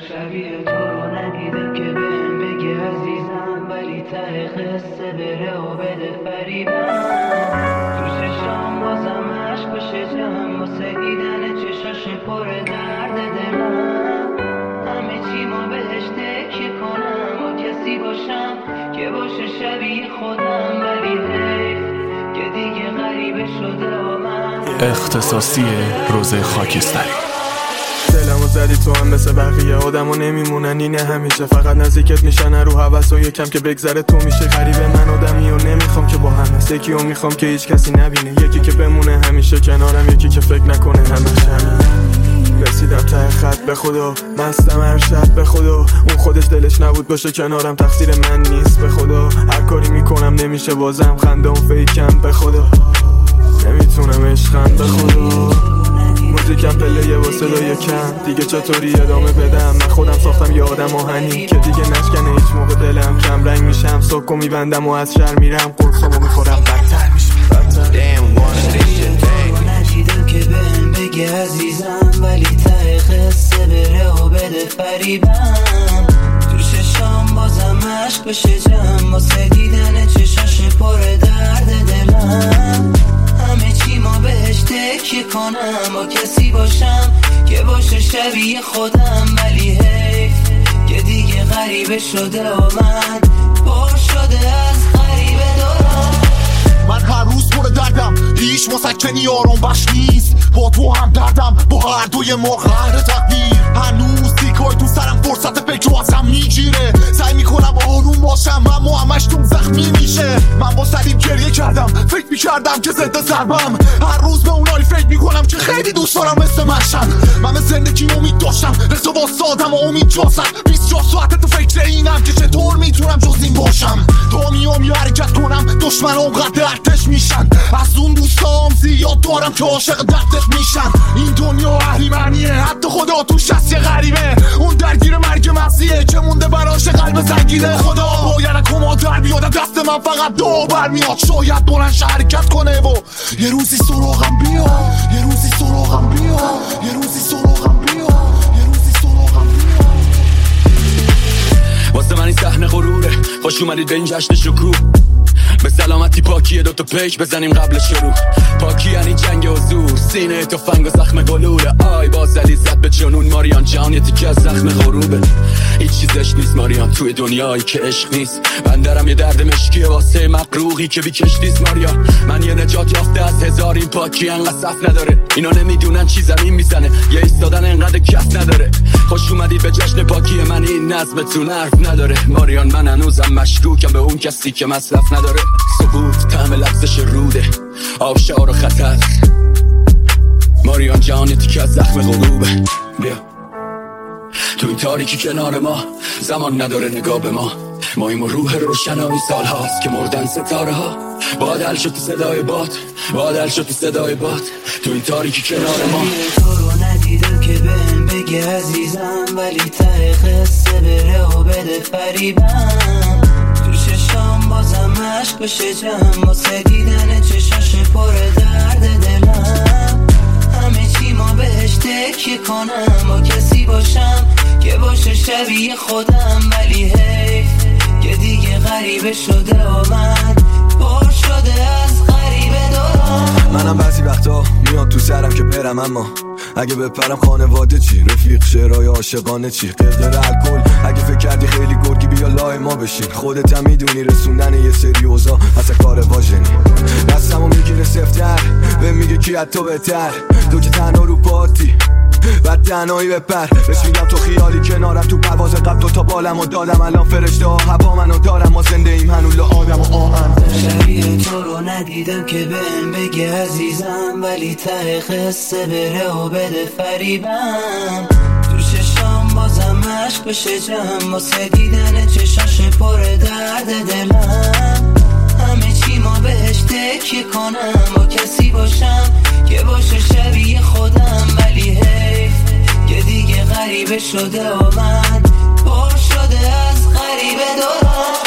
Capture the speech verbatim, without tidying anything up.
شبیه تو رو ندیدم که بهم بگه عزیزم، ولی ته قصه بره و بده فریبم. تو چشام بازم عشق بشه جمع واسه دیدن چشاش پر درد دلم. همه چی ما بهش تکیه کنم و کسی باشم که باشه شبیه خودم، ولی حیف که دیگه غریبه شده و من اختصاصی روز خاکستری. دلمو زدی تو هم مثل بقیه آدمو نمیمونن اینه همیشه، فقط نزدیکت میشن رو هوس و یکم که بگذره تو میشه غریبه. من آدمی و نمیخوام که با هم هست، یکی و میخوام که هیچ کسی نبینه، یکی که بمونه همیشه کنارم، یکی که فکر نکنه همش همین. رسیدم ته خط به خدا، مستم هر شب به خدا، اون خودش دلش نبود باشه کنارم، تقصیر من نیست به خدا. هر کاری میکنم نمیشه بازم خنده اون فیکم به خدا، نمیتونم عشقم به خدا. موزیکم پله و صدای کم، دیگه چطوری ادامه بدم؟ من خودم ساختم یه آدم آهنی که دیگه نشکنه هیچ موقع دلم. کم رنگ میشم سکو میبندم و از شر میرم، قرصامو میخورم بدتر میشم. ندیدم که بهم بگه عزیزم، ولی ته قصه بره و بده فریبم. تو چشام بازم عشق بشه جمع واسه دیدن چشاش پر درد دلم. همه چی ما بهش تکیه کنم و کسی باشم که باشه شبیه خودم، ولی حیف که دیگه غریبه شده و من پر شده از غریبه دارم. من هر روز پر دردم، هیچ مسکنی آرام بخش نیست. با تو هم دردم، با هر دوی ما قهر تقدیر. هنوز تیکای تو سرم فرصت فکر رو ازم میگیره. سعی میکنم آروم باشم اما همش تو زخمی میشه. من با سلیم گریه کردم، فکر میکردم که ضد ضربم. هر روز به اونایی فکر میکنم که خیلی دوست دارم مثل منشن. من به زندگی امید داشتم، رضا واسادم و امید جاسم. بیست و چهار ساعت تو فکر اینم که چطور میتونم جز این باشم. دامی آمی حرکت کنم، دشمن اونقدر ارتش میشن. از اون دوستام زیاد دارم که عاشق دردت میشن. این دنیا اهریمنیه، حتی خدا توش هست یه غریبه. اون درگیر مرگ مغزیه که مونده براش قلب زنگیده. خدا باید کما در بیاد دست من، فقط دو برمیاد. شاید بلنش حرکت کنه و یه روزی سراغم بیاد، یه روزی سراغم بیاد، یه روزی سراغم بیاد، یه روزی سراغم بیاد. واسه من این صحنه غروره، خوش اومدید به این جشن شکوه. به سلامتی پاکیه دوتا پیک بزنیم قبل شروع. پاکی یعنی جنگ حضور، سینه تفنگ و زخم گلوله. آی بازلی زد به جنون ماریان جان، یه تیکه از زخم غروبه. هیچ چیزش نیست ماریان توی دنیایی که عشق نیست. بندرم یه درد مشکیه واسه مقروقی که بی کشتیست ماریان. من یه نجات یافته از هزار، این پاکی انقدر صف نداره. اینا نمیدونن چی زمین میزنه، یه ایستادن انقدر کف نداره. خوش اومدی به جشن پاکی من، این نظمتون حرف نداره ماریان. من هنوزم مشکوکم به اون کسی که مصرف نداره. سکوت طعم لبزش روده، آبشار و خطر. ماریان جان یه تیکه از زخم غروبه. بیا تو این تاریکی کنار ما، زمان نداره نگاه به ما. ما این روح روشنایی سال هاست که مردن ستاره ها. بادل شد تو صدای باد، بادل شد تو صدای باد. تو این تاریکی کنار ما. تو رو ندیدم که بهم بگه عزیزم، ولی ته قصه بره و بده فریبم. تو چشام بازم عشق بشه جمع واسه دیدن چشاش پر درد دلم. همه چی ما بهش تکیه کنم و کسی باشم که باشه شبیه خودم، ولی حیف که دیگه غریبه شده و من پر شده از غریبه دارم. منم بعضی وقتا میاد تو سرم که برم، اما اگه بپرم خانواده چی؟ رفیق شعرهای عاشقانه چی؟ قدر الکل اگه فکر کردی خیلی گرگی بیا لای ما بشین. خودت هم میدونی رسوندن یه سری اوضاع اصلا کار واژنی. دستمو میگیره سفتر به میگه کی از تو بهتر. تو که تنها رو پاتی بعد تنهایی بپر. بهش میگم تو خیالی کنارم، تو پرواز قبل تو تا بالم و دادم. الان فرشته ها هوا منو دارم، ما زنده ایم هنوز آدم و آهن. شبیه تو رو ندیدم که بهم بگه عزیزم، ولی ته قصه بره و بده فریبم. تو چشام بازم عشق بشه جمع واسه دیدن چشاش پر درد دلم. همه چی ما بهش تکیه کنم و کسی باشم که باشه شبیه خودم، ولی حیف که دیگه غریبه شده و من پر شده از غریبه دارم.